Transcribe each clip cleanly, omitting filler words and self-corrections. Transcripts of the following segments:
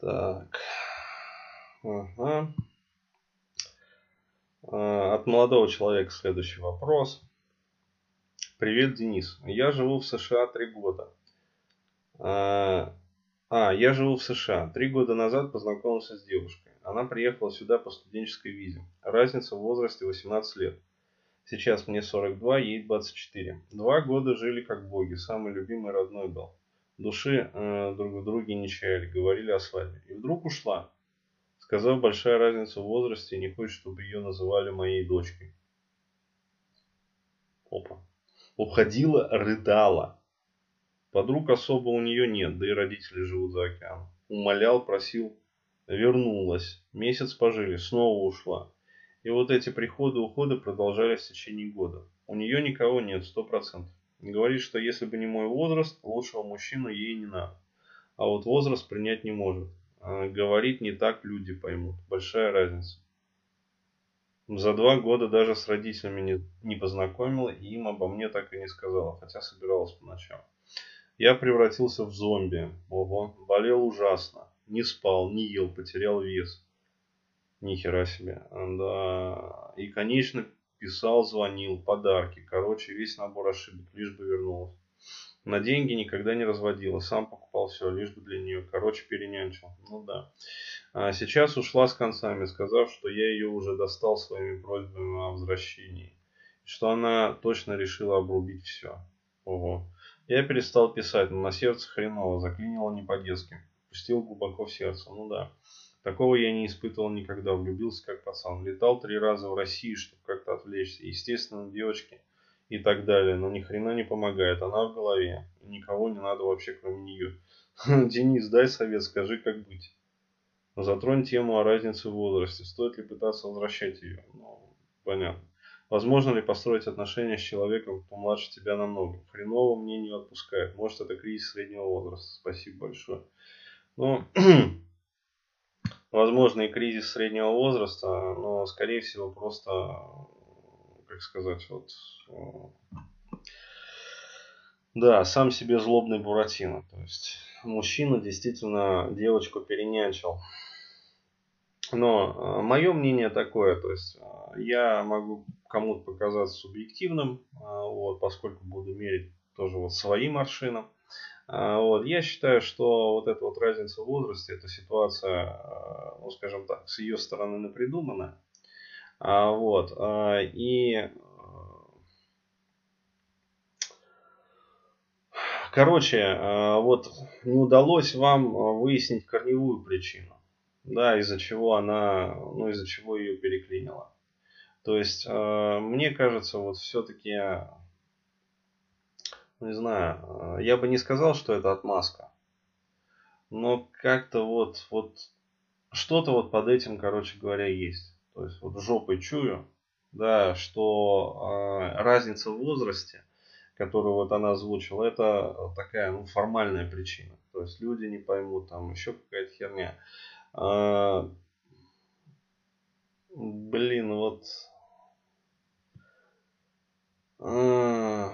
Так. Ага. От молодого человека следующий вопрос. Привет, Денис. Я живу в США 3 года. Я живу в США. 3 года назад познакомился с девушкой. Она приехала сюда по студенческой визе. Разница в возрасте 18 лет. Сейчас мне 42, ей 24. 2 года жили как боги. Самый любимый родной был. Души друг в друге не чаяли. Говорили о свадьбе. И вдруг ушла. Сказав, большая разница в возрасте и не хочет, чтобы ее называли моей дочкой. Опа. Уходила, рыдала. Подруг особо у нее нет, да и родители живут за океаном. Умолял, просил, вернулась. Месяц пожили, снова ушла. И вот эти приходы-уходы продолжались в течение года. У нее никого нет, 100%. Говорит, что если бы не мой возраст, лучшего мужчину ей не надо. А вот возраст принять не может. Говорит, не так люди поймут. Большая разница. За 2 года даже с родителями не познакомила и им обо мне так и не сказала, хотя собиралась поначалу. Я превратился в зомби. Ого, болел ужасно. Не спал, не ел, потерял вес. Нихера себе. Да. И, конечно, писал, звонил, подарки. Короче, весь набор ошибок, лишь бы вернулась. На деньги никогда не разводила. Сам покупал все, лишь бы для нее. Короче, перенянчил. Ну да. А сейчас ушла с концами, сказав, что я ее уже достал своими просьбами о возвращении. Что она точно решила обрубить все. Ого. Я перестал писать, но на сердце хреново, заклинило не по-детски. Пустил глубоко в сердце, ну да. Такого я не испытывал никогда, влюбился как пацан. Летал 3 раза в Россию, чтобы как-то отвлечься. Естественно, девочки и так далее, но ни хрена не помогает, она в голове. И никого не надо вообще, кроме нее. Денис, дай совет, скажи, как быть. Затронь тему о разнице в возрасте. Стоит ли пытаться возвращать ее? Ну, понятно. Возможно ли построить отношения с человеком, кто младше тебя намного? Хреново мне не отпускает. Может, это кризис среднего возраста. Спасибо большое. Ну, возможно, и кризис среднего возраста, но, скорее всего, просто, как сказать, вот, да, сам себе злобный Буратино. То есть, мужчина действительно девочку перенянчил. Но мое мнение такое, то есть я могу кому-то показаться субъективным, вот, поскольку буду мерить тоже вот своим аршином. Вот, я считаю, что вот эта вот разница в возрасте, эта ситуация, ну скажем так, с ее стороны напридуманная. Вот, короче, вот не удалось вам выяснить корневую причину, да, из-за чего она, ну из-за чего ее переклинило. То есть, мне кажется, вот все-таки, не знаю, я бы не сказал, что это отмазка. Но как-то вот что-то вот под этим, короче говоря, есть. То есть, вот жопой чую, да, что разница в возрасте, которую вот она озвучила, это такая, ну, формальная причина. То есть, люди не поймут, там еще какая-то херня. А, блин, вот... а,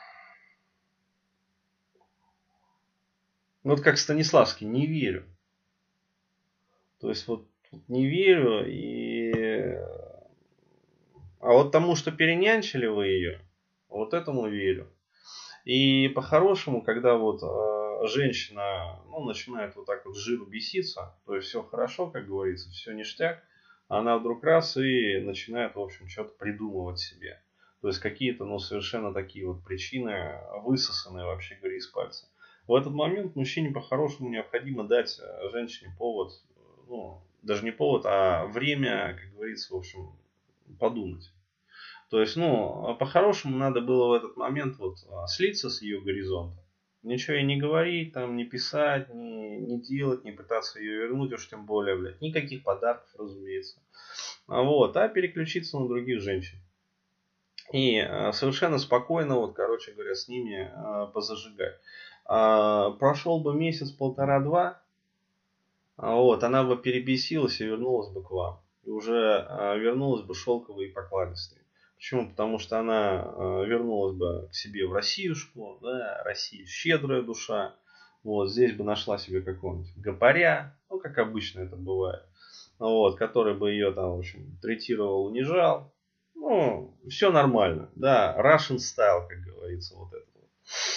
Вот как Станиславский, не верю. То есть вот не верю и... А вот тому, что перенянчили вы ее, вот этому верю. И по-хорошему, когда вот женщина, ну, начинает вот так вот с жиру беситься, то есть все хорошо, как говорится, все ништяк, она вдруг раз и начинает, в общем, что-то придумывать себе. То есть какие-то, ну, совершенно такие вот причины, высосанные, вообще говоря, из пальца. В этот момент мужчине по-хорошему необходимо дать женщине повод, ну, даже не повод, а время, как говорится, в общем, подумать. То есть, ну, по-хорошему надо было в этот момент вот слиться с ее горизонта. Ничего ей не говорить, там, не писать, не делать, не пытаться ее вернуть, уж тем более, блядь. Никаких подарков, разумеется. А переключиться на других женщин. И совершенно спокойно, вот, короче говоря, с ними позажигать. Прошел бы месяц, полтора-два, она бы перебесилась и вернулась бы к вам. И уже вернулась бы шелковой и покладистой. Почему? Потому что она вернулась бы к себе в Россиюшку, да, Россия щедрая душа. Вот, здесь бы нашла себе какого-нибудь гопаря, ну, как обычно это бывает, вот, который бы ее там, в общем, третировал, унижал. Ну, все нормально, да, Russian style, как говорится, вот это вот.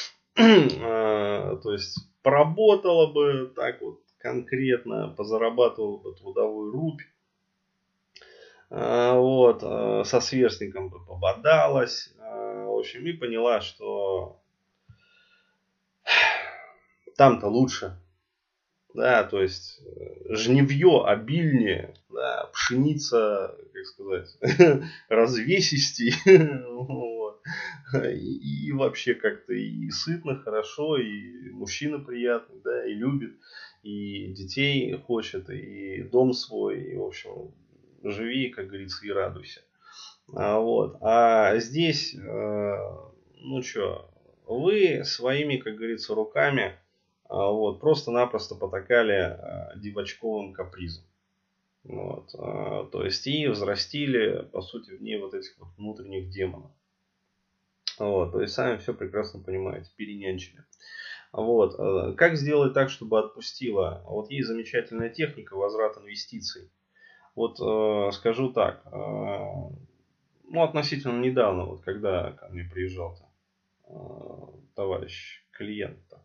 То есть, поработала бы так вот конкретно, позарабатывала бы трудовую рубь, вот, со сверстником бы пободалась, в общем, и поняла, что там-то лучше, да, то есть жнивье обильнее, да, пшеница, как сказать, развесистей, вот. И вообще как-то и сытно, хорошо, и мужчина приятный, да, и любит, и детей хочет, и дом свой, и, в общем, живи, как говорится, и радуйся. Вот. А здесь, ну что, вы своими, как говорится, руками вот, просто-напросто потакали девочковым капризом. Вот, то есть и взрастили, по сути, в ней вот этих вот внутренних демонов. Вот, то есть сами все прекрасно понимаете, перенянчили. Вот, как сделать так, чтобы отпустила? Вот есть замечательная техника возврат инвестиций. Вот скажу так, ну относительно недавно, вот когда ко мне приезжал товарищ клиент-то.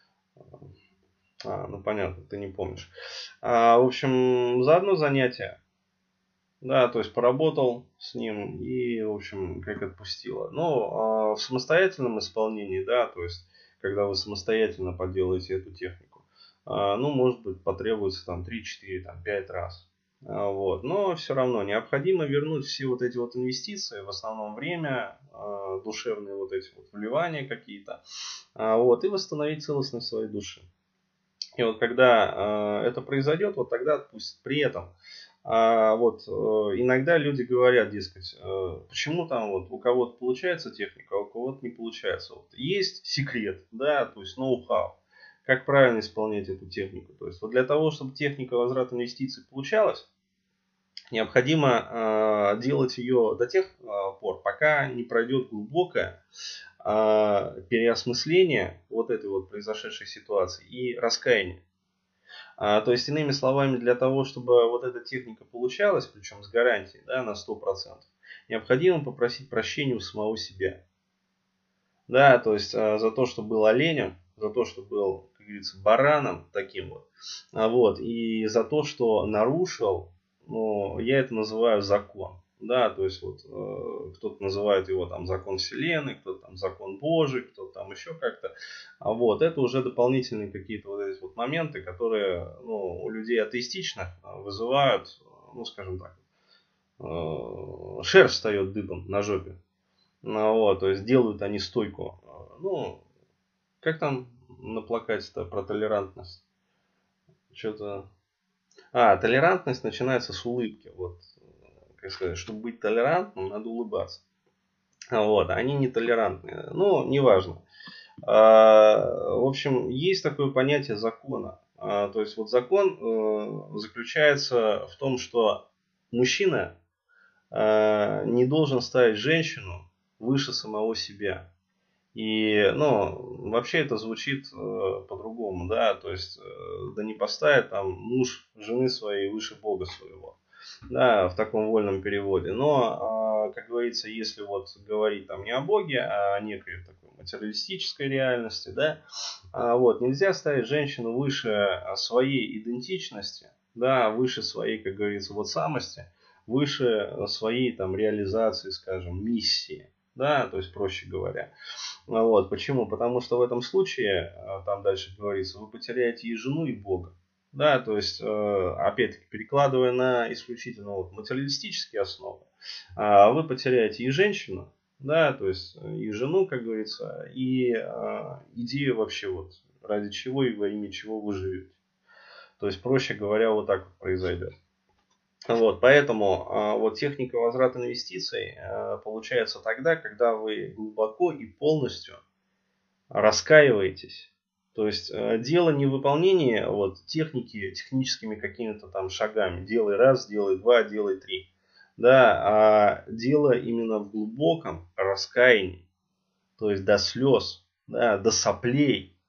Ну понятно, ты не помнишь. В общем, за одно занятие, да, то есть поработал с ним и, в общем, как отпустило. Но в самостоятельном исполнении, да, то есть, когда вы самостоятельно поделаете эту технику, ну, может быть, потребуется там 3, 4, там, 5 раз. Вот. Но все равно необходимо вернуть все вот эти вот инвестиции, в основном время, душевные вот эти вот вливания какие-то, вот, и восстановить целостность своей души. И вот когда это произойдет, вот тогда отпустят. При этом вот иногда люди говорят, дескать, почему там вот у кого-то получается техника, а у кого-то не получается. Вот есть секрет, да, то есть ноу-хау, как правильно исполнять эту технику. То есть вот для того, чтобы техника возврата инвестиций получалась, необходимо делать ее до тех пор, пока не пройдет глубокое переосмысление вот этой вот произошедшей ситуации и раскаяние. То есть, иными словами, для того, чтобы вот эта техника получалась, причем с гарантией, да, на 100%, необходимо попросить прощения у самого себя. Да, то есть за то, что был оленем, за то, что был, как говорится, бараном таким вот, вот, и за то, что нарушил, ну, я это называю закон. Да, то есть вот кто-то называет его там закон Вселенной, кто-то там закон Божий, кто-то там еще как-то. Вот, это уже дополнительные какие-то вот эти вот моменты, которые, ну, у людей атеистичных вызывают, ну, скажем так, шерсть встает дыбом на жопе. Ну, вот, то есть делают они стойку. Ну, как там на плакате-то про толерантность? Что-то... толерантность начинается с улыбки. Вот, как сказать, чтобы быть толерантным, надо улыбаться. Вот, они не толерантные. Ну, неважно. В общем, есть такое понятие закона. То есть, вот закон заключается в том, что мужчина не должен ставить женщину выше самого себя. И, ну, вообще это звучит по-другому, да, то есть, да не поставит там муж жены своей выше Бога своего, да, в таком вольном переводе. Но, как говорится, если вот говорить там не о Боге, а о некой такой материалистической реальности, да, вот, нельзя ставить женщину выше своей идентичности, да, выше своей, как говорится, вот самости, выше своей там реализации, скажем, миссии, да, то есть, проще говоря. Вот, почему? Потому что в этом случае, там дальше говорится, вы потеряете и жену, и Бога. Да, то есть, опять-таки, перекладывая на исключительно вот материалистические основы, вы потеряете и женщину, да, то есть, и жену, как говорится, и идею вообще вот, ради чего и во имя чего вы живете. То есть, проще говоря, вот так вот произойдет. Вот, поэтому вот техника возврата инвестиций получается тогда, когда вы глубоко и полностью раскаиваетесь. То есть дело не в выполнении вот, техники техническими какими-то там шагами. Делай раз, делай два, делай три. Да, а дело именно в глубоком раскаянии. То есть до слез, да, до соплей,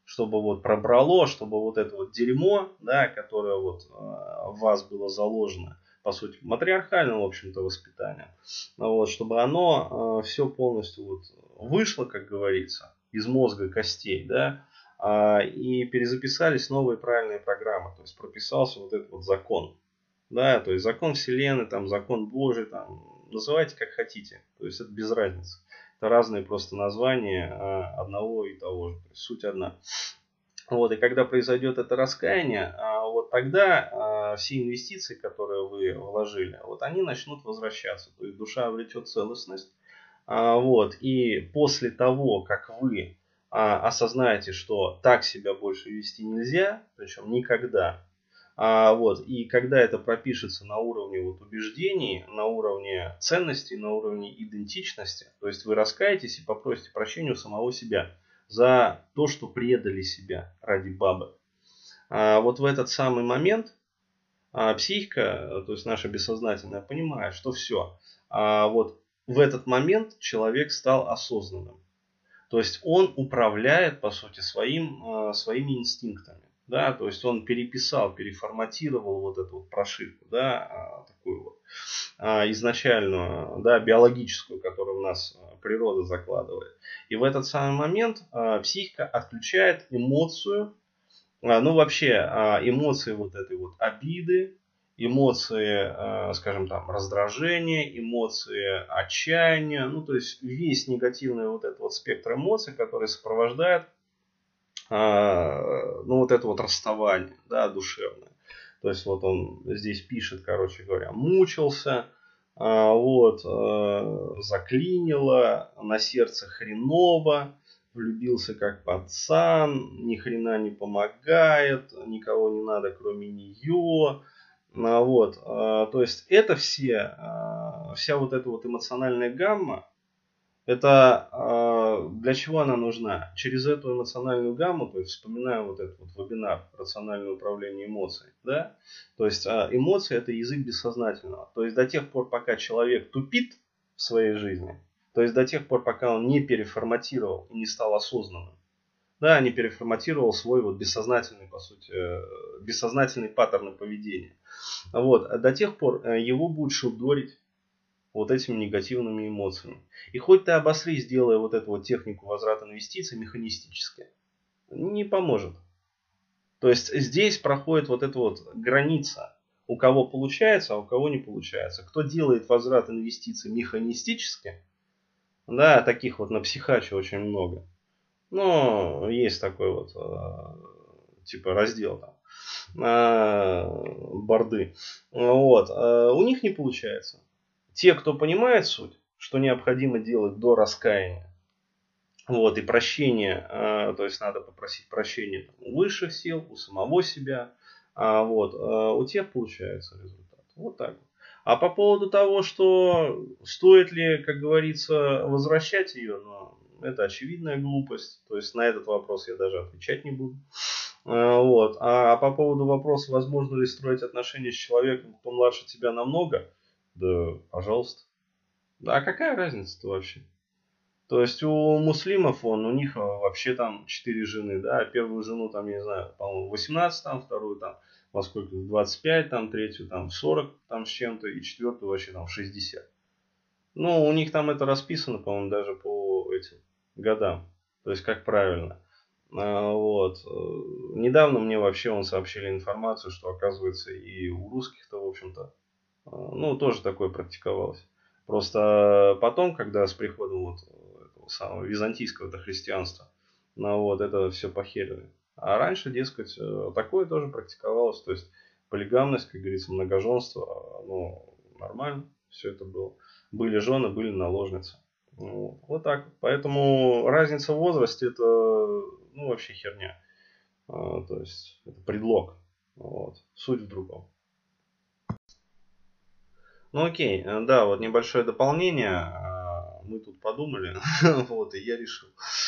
чтобы вот пробрало, чтобы вот это вот дерьмо, да, которое вот в вас было заложено, по сути, матриархальным, в общем-то, воспитанием, вот, чтобы оно все полностью вот вышло, как говорится, из мозга костей, да, и перезаписались новые правильные программы, то есть прописался вот этот вот закон, да, то есть закон Вселенной, там, закон Божий, там, называйте как хотите, то есть это без разницы. Это разные просто названия одного и того же, то есть суть одна. Вот, и когда произойдет это раскаяние, вот тогда все инвестиции, которые вы вложили, вот они начнут возвращаться. То есть душа обретет целостность. Вот, и после того, как вы осознаете, что так себя больше вести нельзя, причем никогда, вот, и когда это пропишется на уровне вот убеждений, на уровне ценностей, на уровне идентичности, то есть вы раскаетесь и попросите прощения у самого себя за то, что предали себя ради бабы. Вот в этот самый момент психика, то есть наша бессознательная, понимает, что все. Вот в этот момент человек стал осознанным. То есть он управляет, по сути, своими инстинктами. Да, то есть он переписал, переформатировал вот эту вот прошивку, да, такую вот изначальную, да, биологическую, которую в нас природа закладывает. И в этот самый момент психика отключает эмоцию, ну вообще эмоции вот этой вот обиды, эмоции, скажем там, раздражения, эмоции отчаяния, ну то есть весь негативный вот этот вот спектр эмоций, который сопровождает ну вот это вот расставание, да, душевное. То есть вот он здесь пишет, короче говоря, мучился, вот, заклинило, на сердце хреново, влюбился как пацан, ни хрена не помогает, никого не надо, кроме нее. Вот, то есть это вся вот эта вот эмоциональная гамма, это для чего она нужна? Через эту эмоциональную гамму, то есть вспоминаем вот этот вот вебинар «Рациональное управление эмоциями», да? То есть эмоции это язык бессознательного. То есть до тех пор, пока человек тупит в своей жизни, то есть до тех пор, пока он не переформатировал и не стал осознанным, да, не переформатировал свой вот бессознательный, по сути, бессознательный паттерн поведения. Вот, до тех пор его будет шудорить вот этими негативными эмоциями. И хоть ты обосрись, делая вот эту вот технику возврата инвестиций механистически, не поможет. То есть здесь проходит вот эта вот граница. У кого получается, а у кого не получается. Кто делает возврат инвестиций механистически, да, таких вот на психаче очень много. Но есть такой вот типа раздел там борды. Вот. У них не получается. Те, кто понимает суть, что необходимо делать до раскаяния, вот, и прощение, то есть надо попросить прощения у высших сил, у самого себя, вот, у тех получается результат. Вот так вот. А по поводу того, что стоит ли, как говорится, возвращать ее, ну, это очевидная глупость. То есть на этот вопрос я даже отвечать не буду. Вот. А по поводу вопроса, возможно ли строить отношения с человеком, кто младше тебя намного, да, пожалуйста. Да, а какая разница-то вообще? То есть у муслимов, у них вообще там 4 жены, да, первую жену там, я не знаю, по-моему, 18, там, вторую там, во сколько, 25, там, третью там, 40 там с чем-то, и четвертую вообще там в 60. Ну, у них там это расписано, по-моему, даже по этим годам. То есть, как правильно. Вот. Недавно мне вообще сообщили информацию, что оказывается и у русских-то, в общем-то, ну, тоже такое практиковалось. Просто потом, когда с приходом вот этого самого византийского христианства, ну, вот это все похерили. А раньше, дескать, такое тоже практиковалось. То есть полигамность, как говорится, многоженство, ну, нормально все это было. Были жены, были наложницы. Вот так. Поэтому разница в возрасте это, ну, вообще херня. То есть это предлог. Вот. Суть в другом. Ну окей, да, вот небольшое дополнение. Мы тут подумали, вот, и я решил.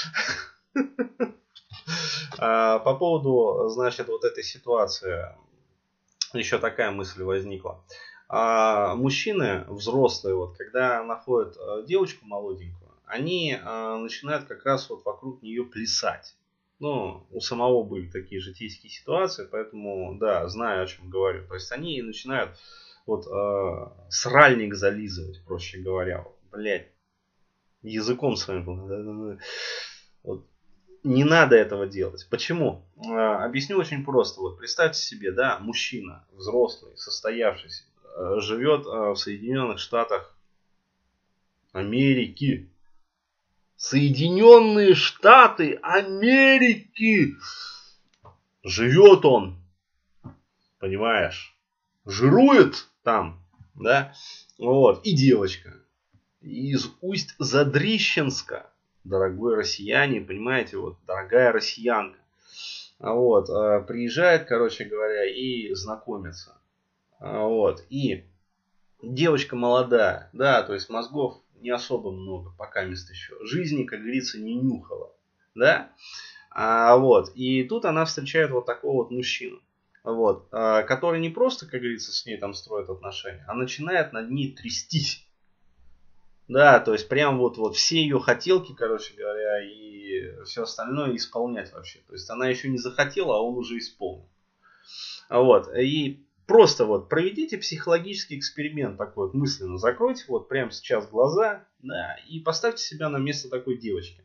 По поводу, значит, вот этой ситуации, еще такая мысль возникла. Мужчины взрослые, вот, когда находят девочку молоденькую, они начинают как раз вот вокруг нее плясать. Ну, у самого были такие житейские ситуации, поэтому, да, знаю, о чем говорю. То есть они начинают вот сральник зализывать, проще говоря. Вот, блядь, языком своим. Вот. Не надо этого делать. Почему? Объясню очень просто. Вот представьте себе, да, мужчина, взрослый, состоявшийся, живет в Соединенных Штатах Америки. Соединенные Штаты Америки. Живет он, понимаешь, жирует там, да, вот, и девочка из Усть-Задрищенска, дорогой россияне, понимаете, вот, дорогая россиянка, вот, приезжает, короче говоря, и знакомится, вот, и девочка молодая, да, то есть мозгов не особо много, пока мест еще, жизни, как говорится, не нюхала, да, вот, и тут она встречает вот такого вот мужчину, вот, который не просто, как говорится, с ней там строит отношения, а начинает над ней трястись. Да, то есть прям вот все ее хотелки, короче говоря, и все остальное исполнять вообще. То есть она еще не захотела, а он уже исполнил. Вот, и просто вот проведите психологический эксперимент такой вот мысленно. Закройте вот прямо сейчас глаза, да, и поставьте себя на место такой девочки.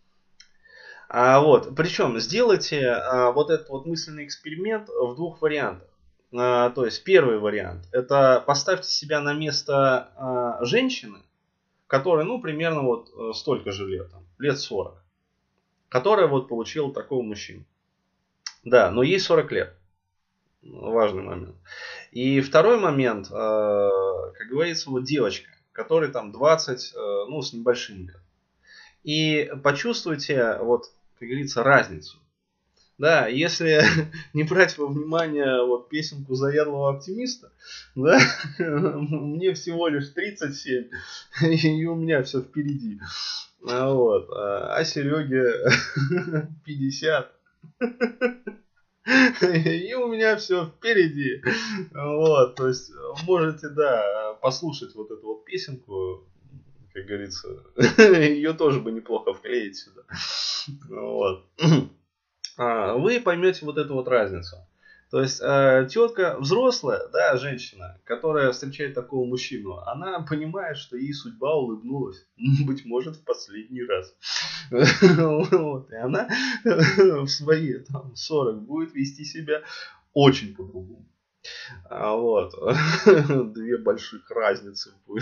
Вот, причем сделайте вот этот вот мысленный эксперимент в двух вариантах. То есть первый вариант, это поставьте себя на место женщины, которая, ну, примерно вот столько же лет, там, лет 40, которая вот получила такого мужчину. Да, но ей 40 лет. Важный момент. И второй момент, как говорится, вот девочка, которой там 20, ну, с небольшим лет. И почувствуйте, вот, как говорится, разницу. Да, если не брать во внимание вот песенку заядлого оптимиста, да, мне всего лишь 37, и у меня все впереди. Вот, а Сереге 50. И у меня все впереди. Вот, то есть можете, да, послушать вот эту вот песенку, как говорится, ее тоже бы неплохо вклеить сюда. Вот. Вы поймете вот эту вот разницу. То есть тетка взрослая, да, женщина, которая встречает такого мужчину, она понимает, что ей судьба улыбнулась, быть может, в последний раз. Вот. И она в свои там, 40 будет вести себя очень по-другому. Вот. Две больших разницы будет.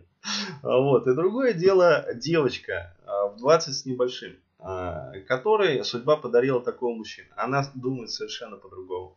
Вот. И другое дело девочка в 20 с небольшим, которой судьба подарила такого мужчину. Она думает совершенно по-другому.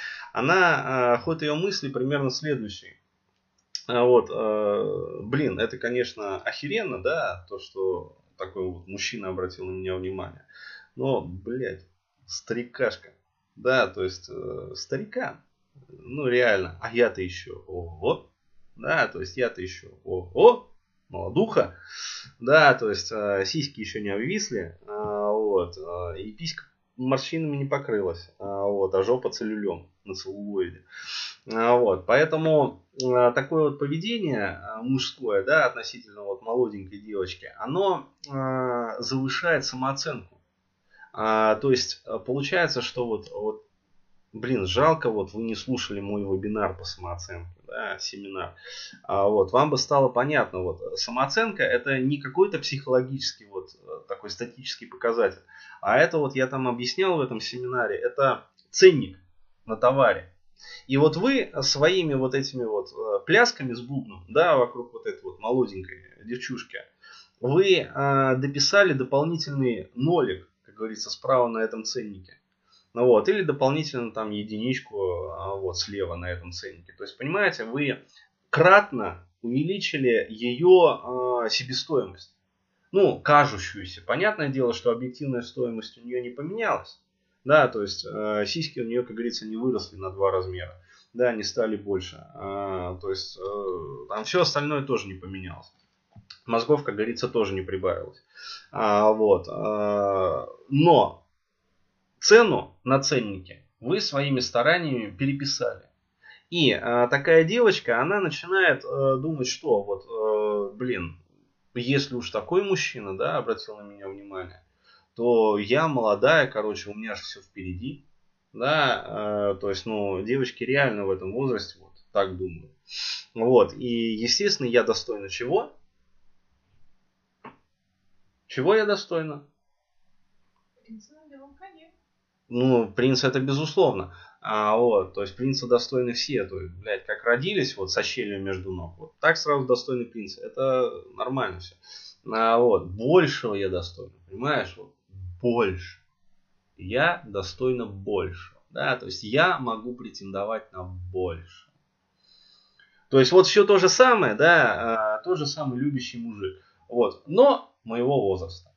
Она, ход ее мысли примерно следующий. Вот, блин, это, конечно, охеренно, да, то, что такой вот мужчина обратил на меня внимание. Но, блядь, старикашка. Да, то есть, старикан. Ну, реально. А я-то еще, ого. Да, то есть, я-то еще, ого, молодуха. Да, то есть, сиськи еще не обвисли. Вот, и писька морщинами не покрылась. Вот, а жопа целлюлем на целлулоиде. Вот, поэтому такое вот поведение мужское, да, относительно вот молоденькой девочки, оно завышает самооценку. То есть получается, что вот, блин, жалко, вот вы не слушали мой вебинар по самооценке, да, семинар. Вот, вам бы стало понятно, вот самооценка это не какой-то психологический вот такой статический показатель, а это вот я там объяснял в этом семинаре, это ценник на товаре. И вот вы своими вот этими вот плясками с бубном, да, вокруг вот этой вот молоденькой девчушки, вы дописали дополнительный нолик, как говорится, справа на этом ценнике. Ну вот, или дополнительно там единичку вот слева на этом ценнике. То есть, понимаете, вы кратно увеличили ее себестоимость. Ну, кажущуюся. Понятное дело, что объективная стоимость у нее не поменялась. Да, то есть сиськи у нее, как говорится, не выросли на 2 размера. Да, не стали больше. То есть там все остальное тоже не поменялось. Мозгов, как говорится, тоже не прибавилось. Вот. Но цену на ценнике вы своими стараниями переписали. И такая девочка, она начинает думать, что вот, блин, если уж такой мужчина, да, обратил на меня внимание, то я молодая, короче, у меня же все впереди. Да, то есть, ну, девочки реально в этом возрасте вот так думают. Вот, и, естественно, я достойна чего? Чего я достойна? Принца на белом коне. Ну, принц это безусловно. Вот, то есть принца достойны все. То есть, блядь, как родились вот со щелью между ног, вот так сразу достойны принца. Это нормально все. Вот, большего я достойна, понимаешь? Вот, больше. Я достойна больше. Да, то есть я могу претендовать на больше. То есть вот все то же самое, да, тот же самый любящий мужик. Вот, но моего возраста.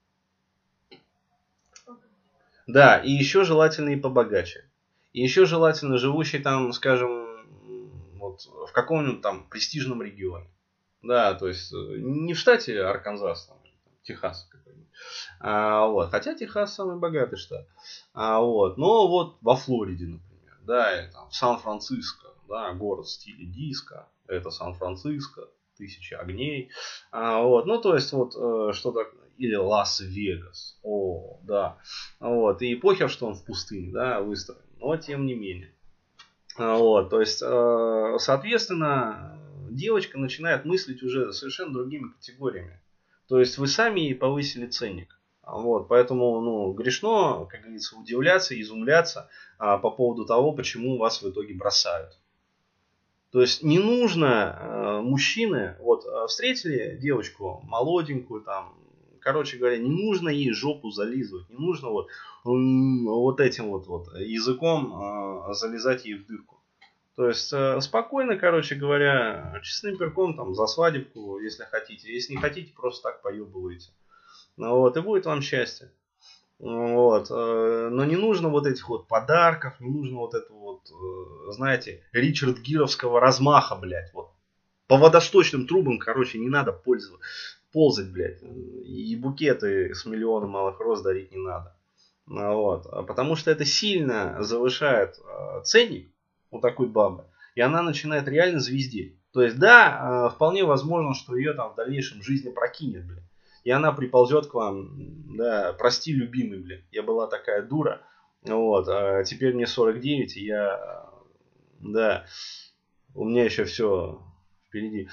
Да, и еще желательно и побогаче. И еще желательно живущий там, скажем, вот в каком-нибудь там престижном регионе. Да, то есть не в штате Арканзас, там, Техас какой-нибудь. Вот. Хотя Техас самый богатый штат. Вот. Но вот во Флориде, например, да, или там в Сан-Франциско, да, город в стиле диско, это Сан-Франциско, тысячи огней. Вот. Ну, то есть, вот что-то, или Лас-Вегас. О, да. Вот. И похер, что он в пустыне, да, выстроен. Но тем не менее. Вот, то есть, соответственно, девочка начинает мыслить уже совершенно другими категориями. То есть вы сами ей повысили ценник. Вот, поэтому, ну, грешно, как говорится, удивляться, изумляться по поводу того, почему вас в итоге бросают. То есть не нужно мужчины, вот встретили девочку молоденькую там, короче говоря, не нужно ей жопу зализывать, не нужно вот этим вот языком залезать ей в дырку. То есть спокойно, короче говоря, честным перком там за свадебку, если хотите. Если не хотите, просто так поебываете. Ну, вот, и будет вам счастье. Вот. Но не нужно вот этих вот подарков, не нужно вот этого вот, знаете, Ричард Гировского размаха, блядь. Вот. По водосточным трубам, короче, не надо пользоваться, ползать, блядь. И букеты с миллионом малых роз дарить не надо. Вот. Потому что это сильно завышает ценник у такой бабы. И она начинает реально звездеть. То есть, да, вполне возможно, что ее там в дальнейшем жизни прокинет, блин. И она приползет к вам, да, прости, любимый, блин. Я была такая дура. Вот, а теперь мне 49, и я, да, у меня еще все впереди.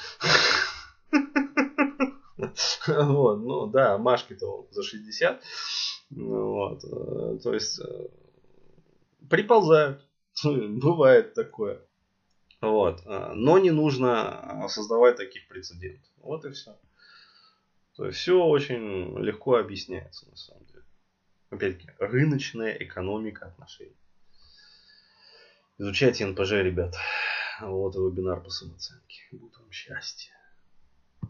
Вот, ну да, Машке-то за 60. Вот, то есть приползают. Бывает такое. Вот. Но не нужно создавать таких прецедентов. Вот и все. То есть все очень легко объясняется на самом деле. Опять-таки, рыночная экономика отношений. Изучайте НПЖ, ребят. Вот и вебинар по самооценке. Будет вам счастье.